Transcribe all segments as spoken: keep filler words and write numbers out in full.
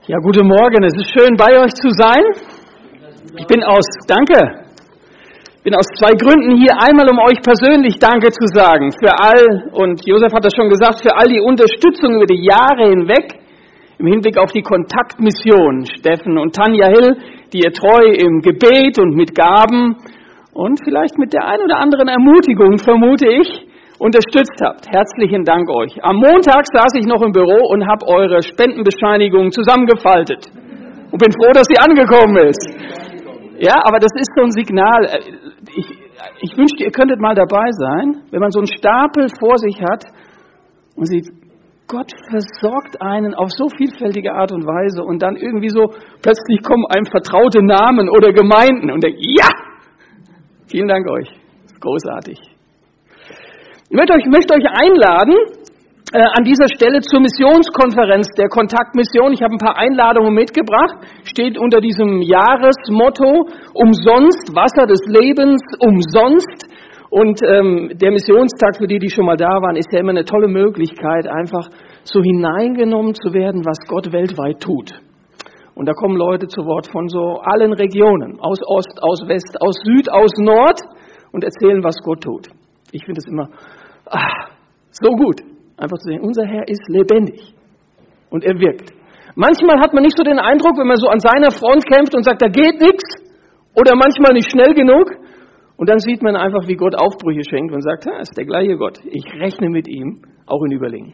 Ja, guten Morgen. Es ist schön, bei euch zu sein. Ich bin aus, danke, bin aus zwei Gründen hier. Einmal, um euch persönlich Danke zu sagen für all, und Josef hat das schon gesagt, für all die Unterstützung über die Jahre hinweg im Hinblick auf die Kontaktmission. Steffen und Tanja Hill, die ihr treu im Gebet und mit Gaben und vielleicht mit der ein oder anderen Ermutigung, vermute ich, unterstützt habt. Herzlichen Dank euch. Am Montag saß ich noch im Büro und habe eure Spendenbescheinigung zusammengefaltet und bin froh, dass sie angekommen ist. Ja, aber das ist so ein Signal. Ich, ich wünschte, ihr könntet mal dabei sein, wenn man so einen Stapel vor sich hat und sieht, Gott versorgt einen auf so vielfältige Art und Weise und dann irgendwie so, plötzlich kommen einem vertraute Namen oder Gemeinden und denkt, ja, vielen Dank euch. Das ist großartig. Ich möchte euch, möchte euch einladen, äh, an dieser Stelle zur Missionskonferenz der Kontaktmission. Ich habe ein paar Einladungen mitgebracht. Steht unter diesem Jahresmotto, umsonst, Wasser des Lebens, umsonst. Und ähm, der Missionstag, für die, die schon mal da waren, ist ja immer eine tolle Möglichkeit, einfach so hineingenommen zu werden, was Gott weltweit tut. Und da kommen Leute zu Wort von so allen Regionen, aus Ost, aus West, aus Süd, aus Nord und erzählen, was Gott tut. Ich finde es immer ah, so gut, einfach zu sehen, unser Herr ist lebendig und er wirkt. Manchmal hat man nicht so den Eindruck, wenn man so an seiner Front kämpft und sagt, da geht nichts oder manchmal nicht schnell genug. Und dann sieht man einfach, wie Gott Aufbrüche schenkt und sagt, das ist der gleiche Gott. Ich rechne mit ihm, auch in Überlingen.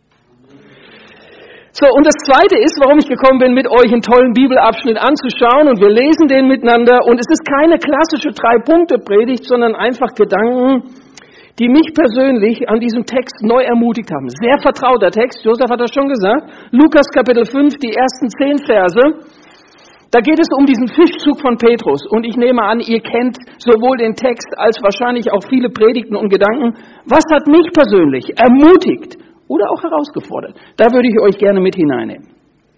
So, und das Zweite ist, warum ich gekommen bin, mit euch einen tollen Bibelabschnitt anzuschauen. Und wir lesen den miteinander. Und es ist keine klassische Drei-Punkte-Predigt, sondern einfach Gedanken, die mich persönlich an diesem Text neu ermutigt haben. Sehr vertrauter Text, Josef hat das schon gesagt. Lukas Kapitel fünf, die ersten zehn Verse. Da geht es um diesen Fischzug von Petrus. Und ich nehme an, ihr kennt sowohl den Text als wahrscheinlich auch viele Predigten und Gedanken. Was hat mich persönlich ermutigt oder auch herausgefordert? Da würde ich euch gerne mit hineinnehmen.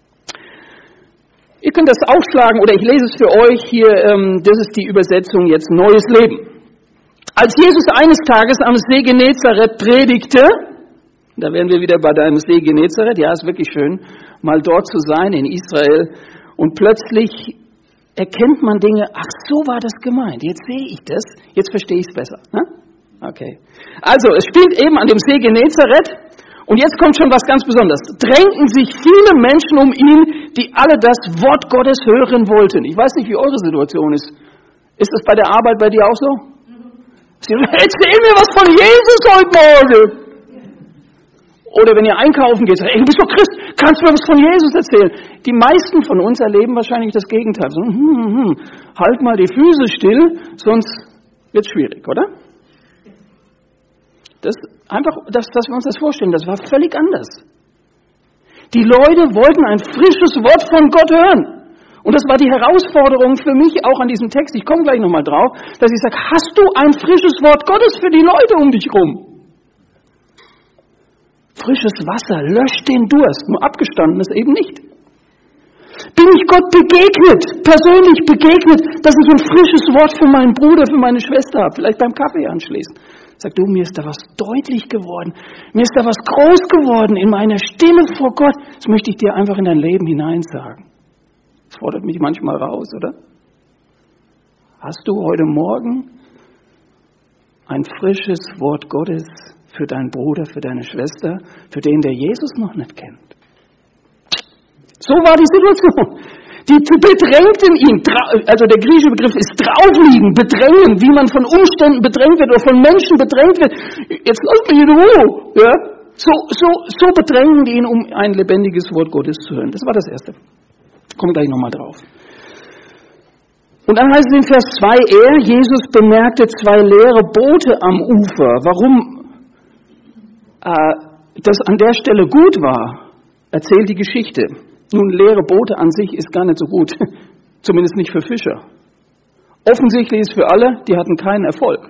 Ihr könnt das aufschlagen oder ich lese es für euch hier. Das ist die Übersetzung jetzt Neues Leben. Als Jesus eines Tages am See Genezareth predigte, da wären wir wieder bei deinem See Genezareth, ja, ist wirklich schön, mal dort zu sein in Israel. Und plötzlich erkennt man Dinge, ach, so war das gemeint. Jetzt sehe ich das, jetzt verstehe ich es besser. Ne? Okay. Also, es spielt eben an dem See Genezareth. Und jetzt kommt schon was ganz Besonderes. Drängten sich viele Menschen um ihn, die alle das Wort Gottes hören wollten. Ich weiß nicht, wie eure Situation ist. Ist das bei der Arbeit bei dir auch so? Erzähl mir was von Jesus heute Morgen. Oder wenn ihr einkaufen geht, ey, du bist doch Christ, kannst du mir was von Jesus erzählen? Die meisten von uns erleben wahrscheinlich das Gegenteil. So, hm, hm, hm, halt mal die Füße still, sonst wird es schwierig, oder? Das einfach, dass, dass wir uns das vorstellen, das war völlig anders. Die Leute wollten ein frisches Wort von Gott hören. Und das war die Herausforderung für mich auch an diesem Text, ich komme gleich nochmal drauf, dass ich sage, hast du ein frisches Wort Gottes für die Leute um dich rum? Frisches Wasser löscht den Durst, nur abgestandenes eben nicht. Bin ich Gott begegnet, persönlich begegnet, dass ich ein frisches Wort für meinen Bruder, für meine Schwester habe, vielleicht beim Kaffee anschließen. Sag du, mir ist da was deutlich geworden, mir ist da was groß geworden in meiner Stille vor Gott. Das möchte ich dir einfach in dein Leben hinein sagen. Das fordert mich manchmal raus, oder? Hast du heute Morgen ein frisches Wort Gottes für deinen Bruder, für deine Schwester, für den, der Jesus noch nicht kennt? So war die Situation. Die bedrängten ihn, also der griechische Begriff ist draufliegen, bedrängen, wie man von Umständen bedrängt wird oder von Menschen bedrängt wird. Jetzt lass mich in Ruhe. Ja? So, so, so bedrängen die ihn, um ein lebendiges Wort Gottes zu hören. Das war das Erste. Kommen gleich nochmal drauf. Und dann heißt es in Vers zwei, er, Jesus, bemerkte zwei leere Boote am Ufer. Warum äh, das an der Stelle gut war, erzählt die Geschichte. Nun, leere Boote an sich ist gar nicht so gut, zumindest nicht für Fischer. Offensichtlich ist für alle, die hatten keinen Erfolg.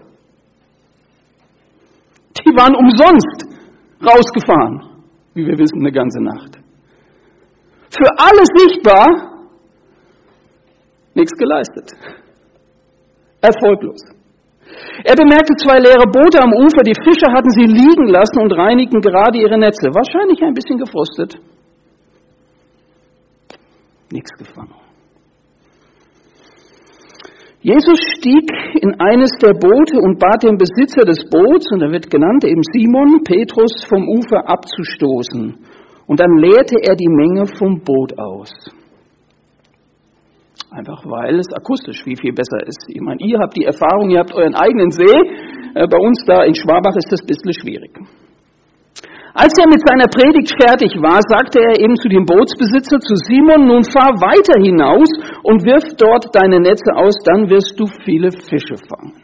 Die waren umsonst rausgefahren, wie wir wissen, eine ganze Nacht. Für alle sichtbar, nichts geleistet. Erfolglos. Er bemerkte zwei leere Boote am Ufer, die Fischer hatten sie liegen lassen und reinigten gerade ihre Netze. Wahrscheinlich ein bisschen gefrustet. Nichts gefangen. Jesus stieg in eines der Boote und bat den Besitzer des Boots, und er wird genannt eben Simon, Petrus, vom Ufer abzustoßen. Und dann leerte er die Menge vom Boot aus. Einfach weil es akustisch viel, viel besser ist. Ich meine, ihr habt die Erfahrung, ihr habt euren eigenen See. Bei uns da in Schwabach ist das ein bisschen schwierig. Als er mit seiner Predigt fertig war, sagte er eben zu dem Bootsbesitzer, zu Simon, nun fahr weiter hinaus und wirf dort deine Netze aus, dann wirst du viele Fische fangen.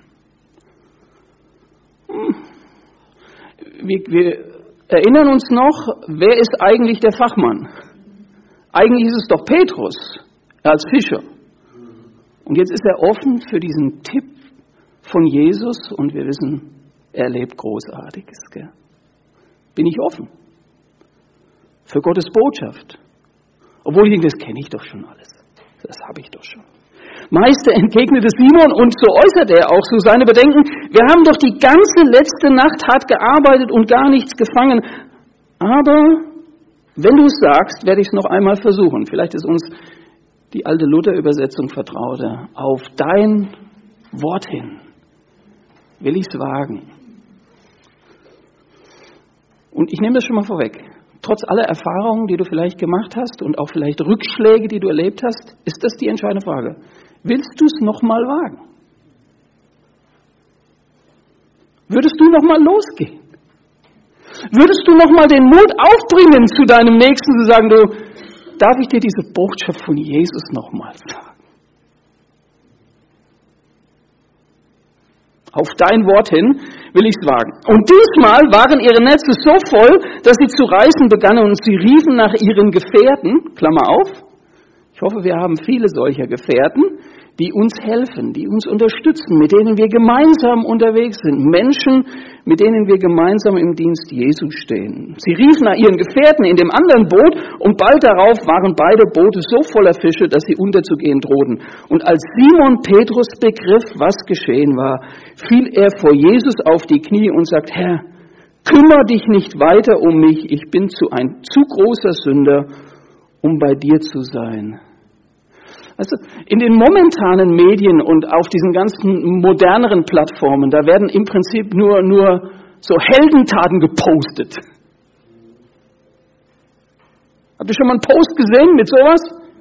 Wir, wir erinnern uns noch, wer ist eigentlich der Fachmann? Eigentlich ist es doch Petrus als Fischer. Und jetzt ist er offen für diesen Tipp von Jesus und wir wissen, er erlebt Großartiges. Gell? Bin ich offen für Gottes Botschaft. Obwohl ich denke, das kenne ich doch schon alles. Das habe ich doch schon. Meister, entgegnete Simon, und so äußert er auch so seine Bedenken. Wir haben doch die ganze letzte Nacht hart gearbeitet und gar nichts gefangen. Aber wenn du es sagst, werde ich es noch einmal versuchen. Vielleicht ist uns die alte Luther-Übersetzung vertrauter. Auf dein Wort hin will ich es wagen. Und ich nehme das schon mal vorweg. Trotz aller Erfahrungen, die du vielleicht gemacht hast und auch vielleicht Rückschläge, die du erlebt hast, ist das die entscheidende Frage. Willst du es nochmal wagen? Würdest du nochmal losgehen? Würdest du nochmal den Mut aufbringen, zu deinem Nächsten zu sagen, du, darf ich dir diese Botschaft von Jesus nochmal sagen? Auf dein Wort hin will ich es wagen. Und diesmal waren ihre Netze so voll, dass sie zu reißen begannen und sie riefen nach ihren Gefährten, Klammer auf, ich hoffe, wir haben viele solcher Gefährten, die uns helfen, die uns unterstützen, mit denen wir gemeinsam unterwegs sind. Menschen, mit denen wir gemeinsam im Dienst Jesu stehen. Sie riefen nach ihren Gefährten in dem anderen Boot und bald darauf waren beide Boote so voller Fische, dass sie unterzugehen drohten. Und als Simon Petrus begriff, was geschehen war, fiel er vor Jesus auf die Knie und sagt, Herr, kümmere dich nicht weiter um mich, ich bin zu ein zu großer Sünder, um bei dir zu sein. Also in den momentanen Medien und auf diesen ganzen moderneren Plattformen, da werden im Prinzip nur, nur so Heldentaten gepostet. Habt ihr schon mal einen Post gesehen mit sowas?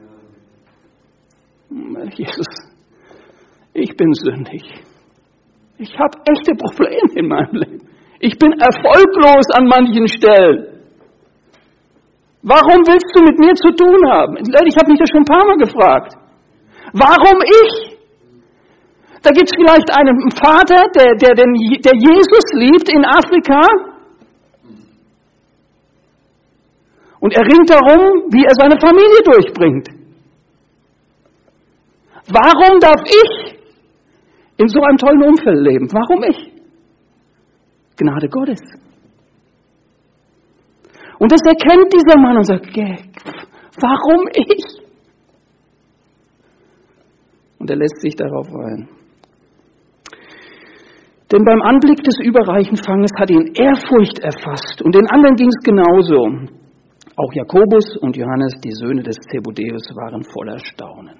Jesus, ich bin sündig. Ich habe echte Probleme in meinem Leben. Ich bin erfolglos an manchen Stellen. Warum willst du mit mir zu tun haben? Ich habe mich das schon ein paar Mal gefragt. Warum ich? Da gibt es vielleicht einen Vater, der, der, den, der Jesus liebt in Afrika. Und er ringt darum, wie er seine Familie durchbringt. Warum darf ich in so einem tollen Umfeld leben? Warum ich? Gnade Gottes. Und das erkennt dieser Mann und sagt, warum ich? Und er lässt sich darauf ein. Denn beim Anblick des überreichen Fanges hat ihn Ehrfurcht erfasst. Und den anderen ging es genauso. Auch Jakobus und Johannes, die Söhne des Zebedeus, waren voller Staunen.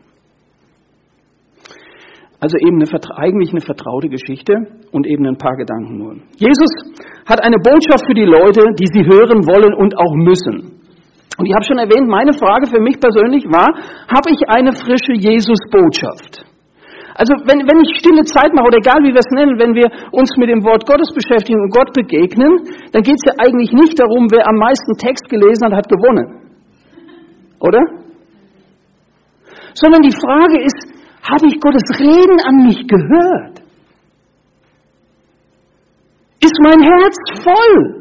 Also eben eine, eigentlich eine vertraute Geschichte und eben ein paar Gedanken nur. Jesus hat eine Botschaft für die Leute, die sie hören wollen und auch müssen. Und ich habe schon erwähnt, meine Frage für mich persönlich war, habe ich eine frische Jesus-Botschaft? Also wenn, wenn ich stille Zeit mache, oder egal wie wir es nennen, wenn wir uns mit dem Wort Gottes beschäftigen und Gott begegnen, dann geht es ja eigentlich nicht darum, wer am meisten Text gelesen hat, hat gewonnen. Oder? Sondern die Frage ist, habe ich Gottes Reden an mich gehört? Ist mein Herz voll?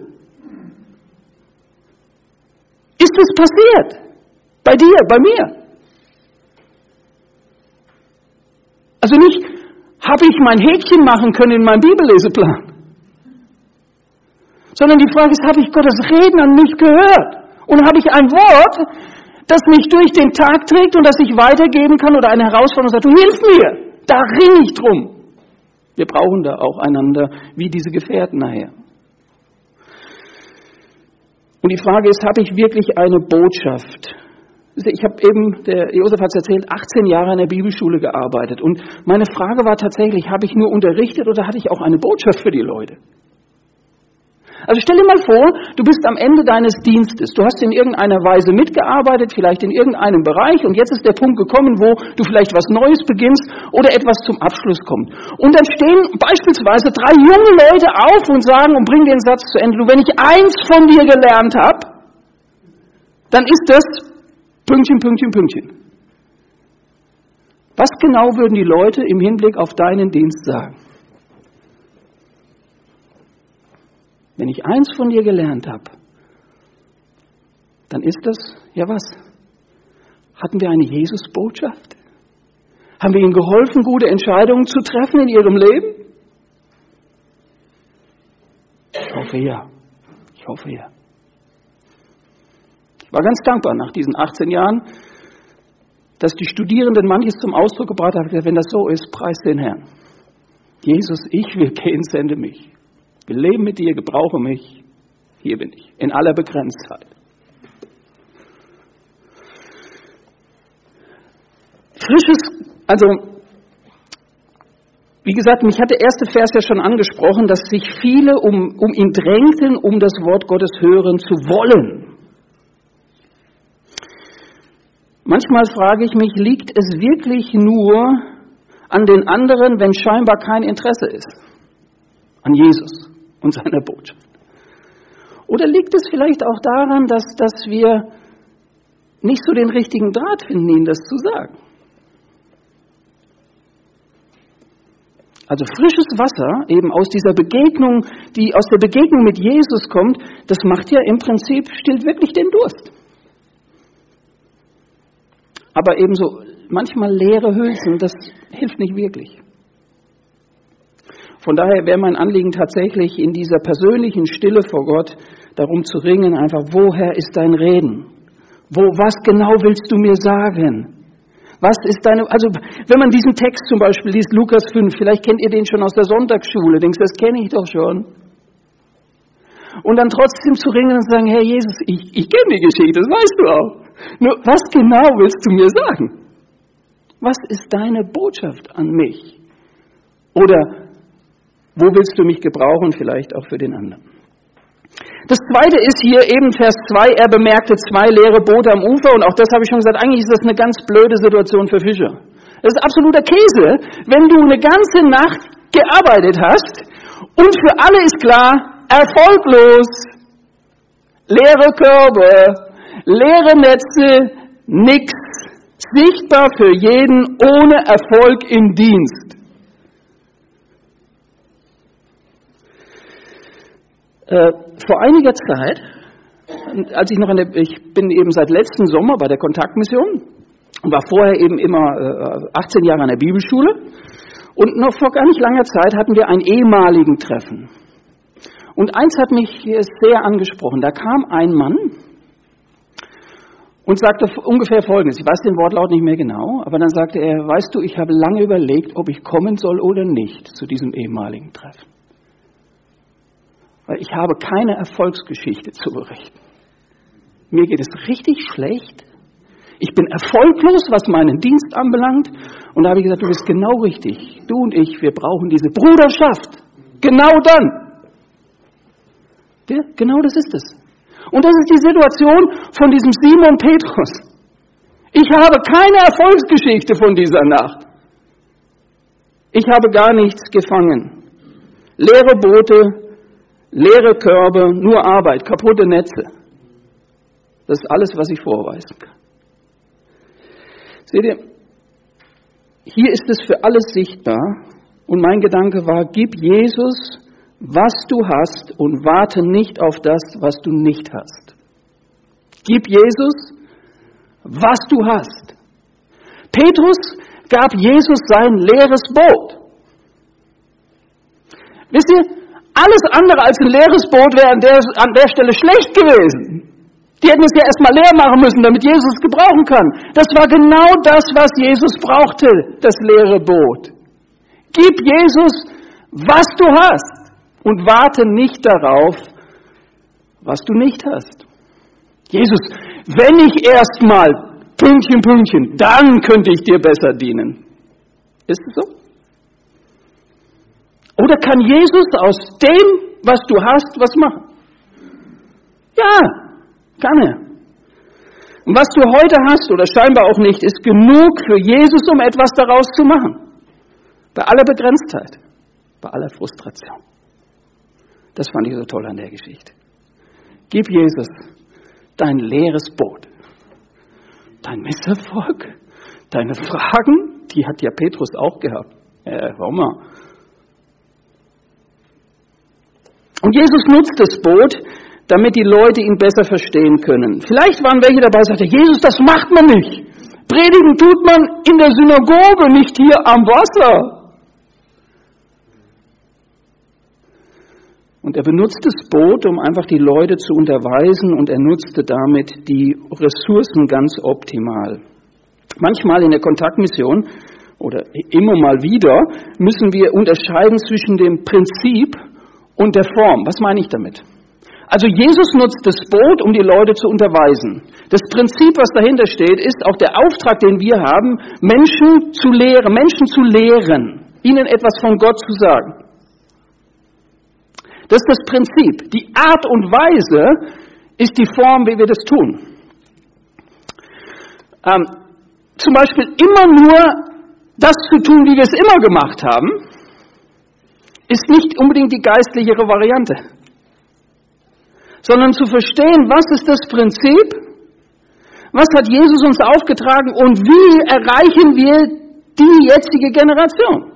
Ist es passiert? Bei dir, bei mir? Also nicht, habe ich mein Häkchen machen können in meinem Bibelleseplan? Sondern die Frage ist, habe ich Gottes Reden an mich gehört? Und habe ich ein Wort, das mich durch den Tag trägt und das ich weitergeben kann oder eine Herausforderung sagt, du hilf mir, da ring ich drum. Wir brauchen da auch einander, wie diese Gefährten nachher. Und die Frage ist, habe ich wirklich eine Botschaft Ich habe eben, der Josef hat es erzählt, achtzehn Jahre in der Bibelschule gearbeitet. Und meine Frage war tatsächlich, habe ich nur unterrichtet oder hatte ich auch eine Botschaft für die Leute? Also stell dir mal vor, du bist am Ende deines Dienstes. Du hast in irgendeiner Weise mitgearbeitet, vielleicht in irgendeinem Bereich. Und jetzt ist der Punkt gekommen, wo du vielleicht was Neues beginnst oder etwas zum Abschluss kommt. Und dann stehen beispielsweise drei junge Leute auf und sagen und bringen den Satz zu Ende. Du, wenn ich eins von dir gelernt habe, dann ist das Pünktchen, Pünktchen, Pünktchen. Was genau würden die Leute im Hinblick auf deinen Dienst sagen? Wenn ich eins von dir gelernt habe, dann ist das, ja was? Hatten wir eine Jesus-Botschaft? Haben wir ihnen geholfen, gute Entscheidungen zu treffen in ihrem Leben? Ich hoffe ja. Ich hoffe ja. Ich war ganz dankbar nach diesen achtzehn Jahren, dass die Studierenden manches zum Ausdruck gebracht haben, wenn das so ist, preis den Herrn. Jesus, ich will gehen, sende mich. Wir leben mit dir, gebrauche mich. Hier bin ich, in aller Begrenztheit. Frisches, also, wie gesagt, mich hat der erste Vers ja schon angesprochen, dass sich viele um, um ihn drängten, um das Wort Gottes hören zu wollen. Manchmal frage ich mich, liegt es wirklich nur an den anderen, wenn scheinbar kein Interesse ist? An Jesus und seiner Botschaft. Oder liegt es vielleicht auch daran, dass, dass wir nicht so den richtigen Draht finden, ihnen das zu sagen? Also frisches Wasser, eben aus dieser Begegnung, die aus der Begegnung mit Jesus kommt, das macht ja im Prinzip, stillt wirklich den Durst. Aber ebenso manchmal leere Hülsen, das hilft nicht wirklich. Von daher wäre mein Anliegen tatsächlich in dieser persönlichen Stille vor Gott darum zu ringen, einfach, woher ist dein Reden? Wo, was genau willst du mir sagen? Was ist deine, also wenn man diesen Text zum Beispiel liest, Lukas fünf, vielleicht kennt ihr den schon aus der Sonntagsschule, denkst, das kenne ich doch schon. Und dann trotzdem zu ringen und zu sagen, Herr Jesus, ich, ich kenne die Geschichte, das weißt du auch. Nur, was genau willst du mir sagen? Was ist deine Botschaft an mich? Oder wo willst du mich gebrauchen, vielleicht auch für den anderen? Das Zweite ist hier eben Vers zwei, er bemerkte zwei leere Boote am Ufer. Und auch das habe ich schon gesagt, eigentlich ist das eine ganz blöde Situation für Fischer. Das ist absoluter Käse, wenn du eine ganze Nacht gearbeitet hast und für alle ist klar, erfolglos, leere Körbe, leere Netze, nix, sichtbar für jeden, ohne Erfolg im Dienst. Äh, vor einiger Zeit, als ich noch in der, ich bin eben seit letzten Sommer bei der Kontaktmission und war vorher eben immer äh, achtzehn Jahre an der Bibelschule und noch vor gar nicht langer Zeit hatten wir ein ehemaligen Treffen. Und eins hat mich sehr angesprochen. Da kam ein Mann und sagte ungefähr Folgendes. Ich weiß den Wortlaut nicht mehr genau, aber dann sagte er, weißt du, ich habe lange überlegt, ob ich kommen soll oder nicht zu diesem ehemaligen Treffen. Weil ich habe keine Erfolgsgeschichte zu berichten. Mir geht es richtig schlecht. Ich bin erfolglos, was meinen Dienst anbelangt. Und da habe ich gesagt, du bist genau richtig. Du und ich, wir brauchen diese Bruderschaft. Genau dann. Ja, genau das ist es. Und das ist die Situation von diesem Simon Petrus. Ich habe keine Erfolgsgeschichte von dieser Nacht. Ich habe gar nichts gefangen. Leere Boote, leere Körbe, nur Arbeit, kaputte Netze. Das ist alles, was ich vorweisen kann. Seht ihr, hier ist es für alles sichtbar. Und mein Gedanke war, gib Jesus, was du hast und warte nicht auf das, was du nicht hast. Gib Jesus, was du hast. Petrus gab Jesus sein leeres Boot. Wisst ihr, alles andere als ein leeres Boot wäre an der, an der Stelle schlecht gewesen. Die hätten es ja erstmal leer machen müssen, damit Jesus es gebrauchen kann. Das war genau das, was Jesus brauchte, das leere Boot. Gib Jesus, was du hast. Und warte nicht darauf, was du nicht hast. Jesus, wenn ich erstmal Pünktchen, Pünktchen, dann könnte ich dir besser dienen. Ist es so? Oder kann Jesus aus dem, was du hast, was machen? Ja, kann er. Und was du heute hast, oder scheinbar auch nicht, ist genug für Jesus, um etwas daraus zu machen. Bei aller Begrenztheit, bei aller Frustration. Das fand ich so toll an der Geschichte. Gib Jesus dein leeres Boot, dein Misserfolg, deine Fragen, die hat ja Petrus auch gehabt. Äh, warum mal? Und Jesus nutzt das Boot, damit die Leute ihn besser verstehen können. Vielleicht waren welche dabei, sagte Jesus, das macht man nicht. Predigen tut man in der Synagoge, nicht hier am Wasser. Und er benutzt das Boot, um einfach die Leute zu unterweisen, und er nutzte damit die Ressourcen ganz optimal. Manchmal in der Kontaktmission oder immer mal wieder müssen wir unterscheiden zwischen dem Prinzip und der Form. Was meine ich damit? Also Jesus nutzt das Boot, um die Leute zu unterweisen. Das Prinzip, was dahinter steht, ist auch der Auftrag, den wir haben, Menschen zu lehren, Menschen zu lehren, ihnen etwas von Gott zu sagen. Das ist das Prinzip. Die Art und Weise ist die Form, wie wir das tun. Ähm, zum Beispiel immer nur das zu tun, wie wir es immer gemacht haben, ist nicht unbedingt die geistlichere Variante. Sondern zu verstehen, was ist das Prinzip, was hat Jesus uns aufgetragen und wie erreichen wir die jetzige Generation.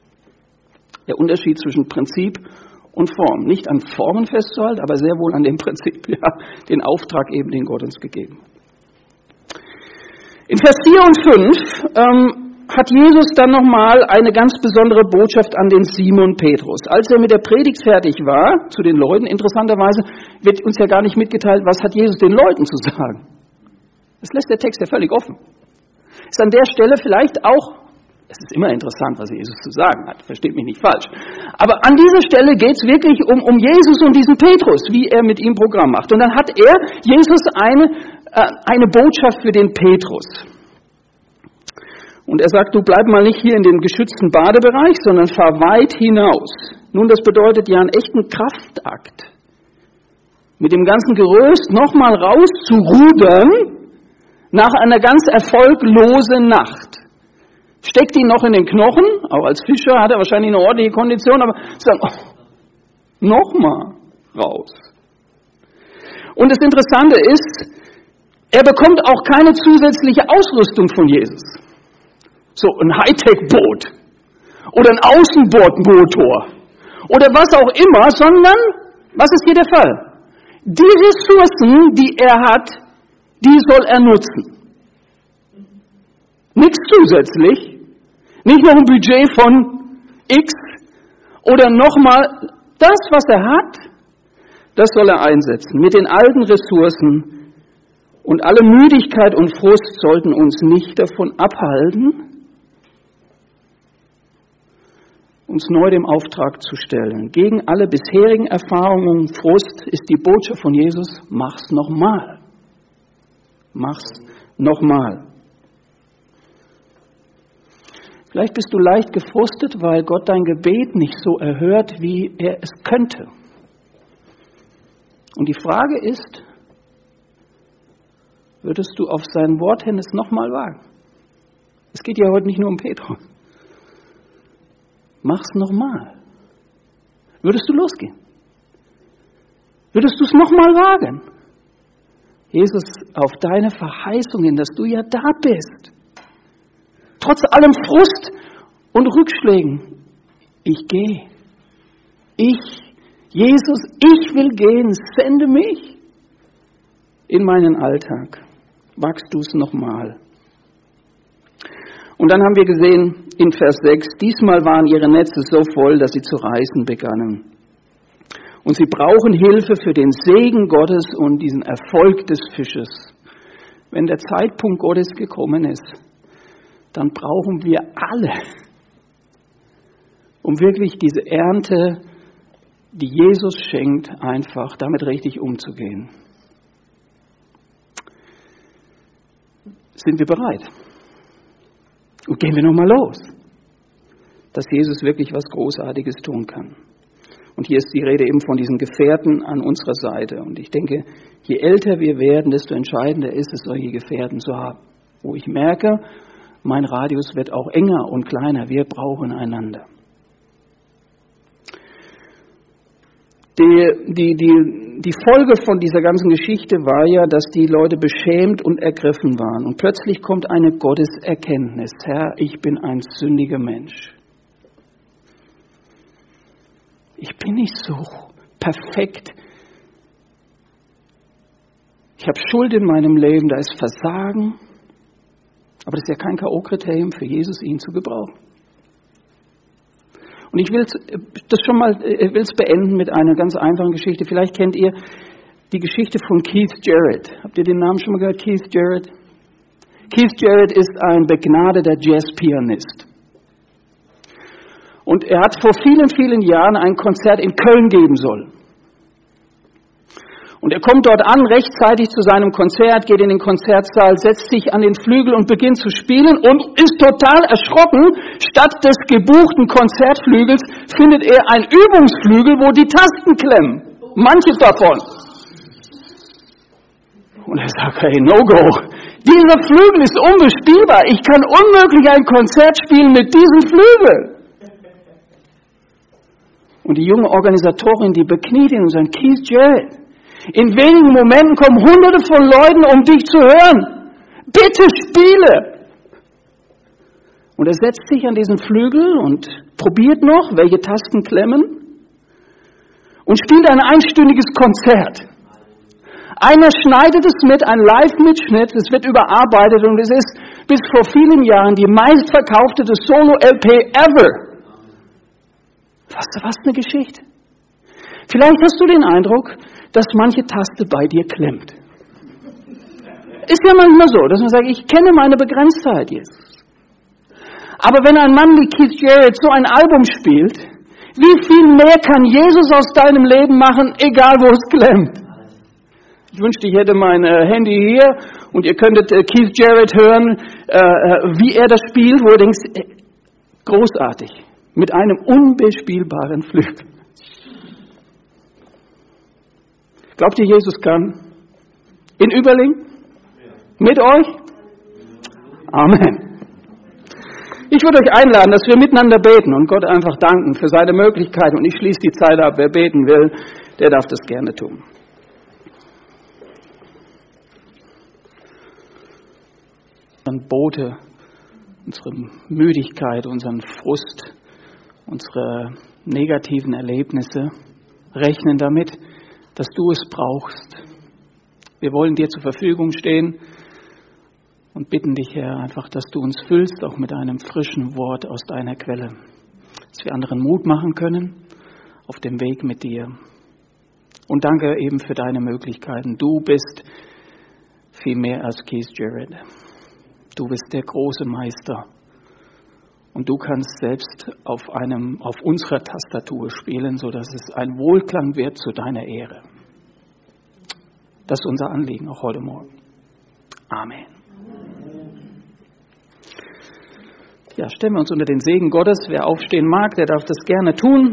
Der Unterschied zwischen Prinzip und Form. Nicht an Formen festzuhalten, aber sehr wohl an dem Prinzip, ja, den Auftrag eben, den Gott uns gegeben hat. In Vers vier und fünf ähm, hat Jesus dann nochmal eine ganz besondere Botschaft an den Simon Petrus. Als er mit der Predigt fertig war, zu den Leuten, interessanterweise wird uns ja gar nicht mitgeteilt, was hat Jesus den Leuten zu sagen. Das lässt der Text ja völlig offen. Ist an der Stelle vielleicht auch, es ist immer interessant, was Jesus zu sagen hat, versteht mich nicht falsch, aber an dieser Stelle geht es wirklich um, um Jesus und diesen Petrus, wie er mit ihm Programm macht. Und dann hat er, Jesus, eine, äh, eine Botschaft für den Petrus. Und er sagt, du bleib mal nicht hier in dem geschützten Badebereich, sondern fahr weit hinaus. Nun, das bedeutet ja einen echten Kraftakt. Mit dem ganzen Geröst nochmal rauszurudern nach einer ganz erfolglosen Nacht. Steckt ihn noch in den Knochen, auch als Fischer hat er wahrscheinlich eine ordentliche Kondition, aber sagen, oh, nochmal raus. Und das Interessante ist, er bekommt auch keine zusätzliche Ausrüstung von Jesus. So ein Hightech-Boot oder ein Außenbordmotor oder was auch immer, sondern, was ist hier der Fall? Die Ressourcen, die er hat, die soll er nutzen. Nichts zusätzlich, nicht noch ein Budget von X oder nochmal, das, was er hat, das soll er einsetzen mit den alten Ressourcen, und alle Müdigkeit und Frust sollten uns nicht davon abhalten, uns neu dem Auftrag zu stellen. Gegen alle bisherigen Erfahrungen und Frust ist die Botschaft von Jesus, mach's nochmal. Mach's nochmal. Vielleicht bist du leicht gefrustet, weil Gott dein Gebet nicht so erhört, wie er es könnte. Und die Frage ist, würdest du auf sein Wort hin es nochmal wagen? Es geht ja heute nicht nur um Petrus. Mach's nochmal. Würdest du losgehen? Würdest du es nochmal wagen? Jesus, auf deine Verheißungen, dass du ja da bist. Trotz allem Frust und Rückschlägen. Ich gehe. Ich, Jesus, ich will gehen. Sende mich in meinen Alltag. Wagst du es nochmal? Und dann haben wir gesehen in Vers sechs, diesmal waren ihre Netze so voll, dass sie zu reißen begannen. Und sie brauchen Hilfe für den Segen Gottes und diesen Erfolg des Fisches. Wenn der Zeitpunkt Gottes gekommen ist, dann brauchen wir alle, um wirklich diese Ernte, die Jesus schenkt, einfach damit richtig umzugehen. sind wir bereit? Und gehen wir nochmal los, dass Jesus wirklich was Großartiges tun kann. Und hier ist die Rede eben von diesen Gefährten an unserer Seite. Und ich denke, je älter wir werden, desto entscheidender ist es, solche Gefährten zu haben. Wo ich merke, mein Radius wird auch enger und kleiner. Wir brauchen einander. Die, die, die, die Folge von dieser ganzen Geschichte war ja, dass die Leute beschämt und ergriffen waren. Und plötzlich kommt eine Gotteserkenntnis. Herr, ich bin ein sündiger Mensch. Ich bin nicht so perfekt. Ich habe Schuld in meinem Leben, da ist Versagen. Aber das ist ja kein K O-Kriterium für Jesus, ihn zu gebrauchen. Und ich will das schon mal, ich will es beenden mit einer ganz einfachen Geschichte. Vielleicht kennt ihr die Geschichte von Keith Jarrett. Habt ihr den Namen schon mal gehört? Keith Jarrett? Keith Jarrett ist ein begnadeter Jazzpianist. Und er hat vor vielen, vielen Jahren ein Konzert in Köln geben sollen. Und er kommt dort an, rechtzeitig zu seinem Konzert, geht in den Konzertsaal, setzt sich an den Flügel und beginnt zu spielen und ist total erschrocken. Statt des gebuchten Konzertflügels findet er einen Übungsflügel, wo die Tasten klemmen. Manche davon. Und er sagt, hey, no go. Dieser Flügel ist unbespielbar. Ich kann unmöglich ein Konzert spielen mit diesem Flügel. Und die junge Organisatorin, die bekniet ihn und sagt, Keith Jarrett, in wenigen Momenten kommen Hunderte von Leuten, um dich zu hören. Bitte spiele! Und er setzt sich an diesen Flügel und probiert noch, welche Tasten klemmen und spielt ein einstündiges Konzert. Einer schneidet es mit, ein Live-Mitschnitt, es wird überarbeitet und es ist bis vor vielen Jahren die meistverkauftete Solo-L P ever. Was, was eine Geschichte. Vielleicht hast du den Eindruck, dass manche Taste bei dir klemmt. Ist ja manchmal so, dass man sagt, ich kenne meine Begrenztheit jetzt. Aber wenn ein Mann wie Keith Jarrett so ein Album spielt, wie viel mehr kann Jesus aus deinem Leben machen, egal wo es klemmt? Ich wünschte, ich hätte mein äh, Handy hier und ihr könntet äh, Keith Jarrett hören, äh, wie er das spielt, wo du denkst, äh, großartig, mit einem unbespielbaren Flügel. Glaubt ihr, Jesus kann? In Überling? Mit euch? Amen. Ich würde euch einladen, dass wir miteinander beten und Gott einfach danken für seine Möglichkeiten. Und ich schließe die Zeit ab. Wer beten will, der darf das gerne tun. Unsere Boote, unsere Müdigkeit, unseren Frust, unsere negativen Erlebnisse rechnen damit, dass du es brauchst. Wir wollen dir zur Verfügung stehen und bitten dich, Herr, einfach, dass du uns füllst, auch mit einem frischen Wort aus deiner Quelle. Dass wir anderen Mut machen können auf dem Weg mit dir. Und danke eben für deine Möglichkeiten. Du bist viel mehr als Keith Jarrett. Du bist der große Meister. Und du kannst selbst auf einem, auf unserer Tastatur spielen, sodass es ein Wohlklang wird zu deiner Ehre. Das ist unser Anliegen auch heute Morgen. Amen. Ja, stellen wir uns unter den Segen Gottes. Wer aufstehen mag, der darf das gerne tun.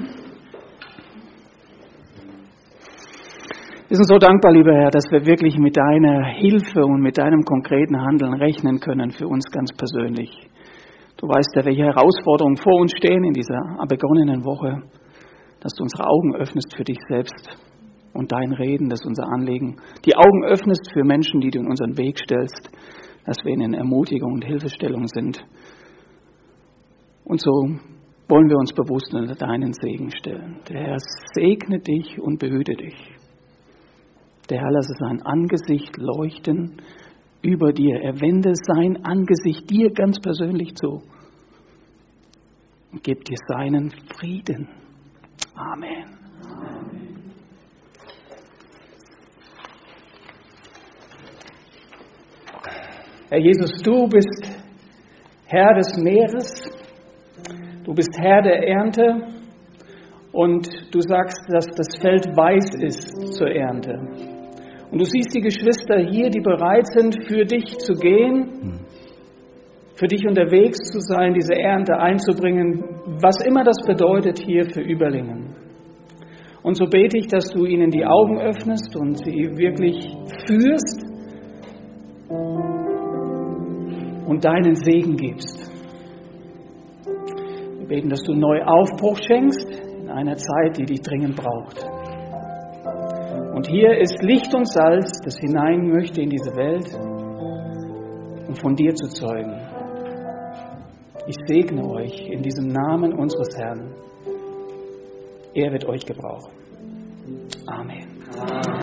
Wir sind so dankbar, lieber Herr, dass wir wirklich mit deiner Hilfe und mit deinem konkreten Handeln rechnen können für uns ganz persönlich. Du weißt ja, welche Herausforderungen vor uns stehen in dieser begonnenen Woche, dass du unsere Augen öffnest für dich selbst und dein Reden, das ist unser Anliegen. Die Augen öffnest für Menschen, die du in unseren Weg stellst, dass wir ihnen Ermutigung und Hilfestellung sind. Und so wollen wir uns bewusst unter deinen Segen stellen. Der Herr segne dich und behüte dich. Der Herr lasse sein Angesicht leuchten über dir. Er wende sein Angesicht dir ganz persönlich zu und gibt dir seinen Frieden. Amen. Amen. Herr Jesus, du bist Herr des Meeres, du bist Herr der Ernte und du sagst, dass das Feld weiß ist zur Ernte. Und du siehst die Geschwister hier, die bereit sind, für dich zu gehen, für dich unterwegs zu sein, diese Ernte einzubringen, was immer das bedeutet hier für Überlingen. Und so bete ich, dass du ihnen die Augen öffnest und sie wirklich führst und deinen Segen gibst. Wir beten, dass du neu Aufbruch schenkst in einer Zeit, die dich dringend braucht. Und hier ist Licht und Salz, das hinein möchte in diese Welt, um von dir zu zeugen. Ich segne euch in diesem Namen unseres Herrn. Er wird euch gebrauchen. Amen. Amen.